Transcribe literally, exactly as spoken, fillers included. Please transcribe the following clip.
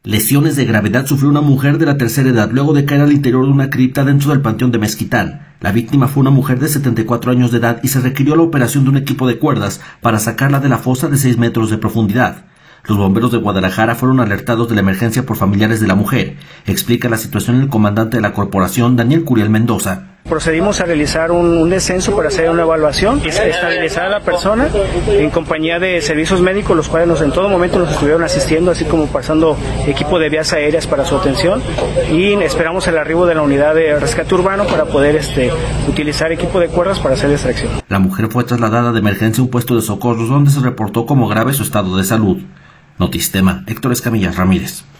Lesiones de gravedad sufrió una mujer de la tercera edad luego de caer al interior de una cripta dentro del panteón de Mezquitán. La víctima fue una mujer de setenta y cuatro años de edad y se requirió la operación de un equipo de cuerdas para sacarla de la fosa de seis metros de profundidad. Los bomberos de Guadalajara fueron alertados de la emergencia por familiares de la mujer. Explica la situación el comandante de la corporación, Daniel Curiel Mendoza. Procedimos a realizar un, un descenso para hacer una evaluación, estabilizar a la persona en compañía de servicios médicos, los cuales nos, en todo momento nos estuvieron asistiendo, así como pasando equipo de vías aéreas para su atención, y esperamos el arribo de la unidad de rescate urbano para poder este, utilizar equipo de cuerdas para hacer la extracción. La mujer fue trasladada de emergencia a un puesto de socorros donde se reportó como grave su estado de salud. Notistema, Héctor Escamilla Ramírez.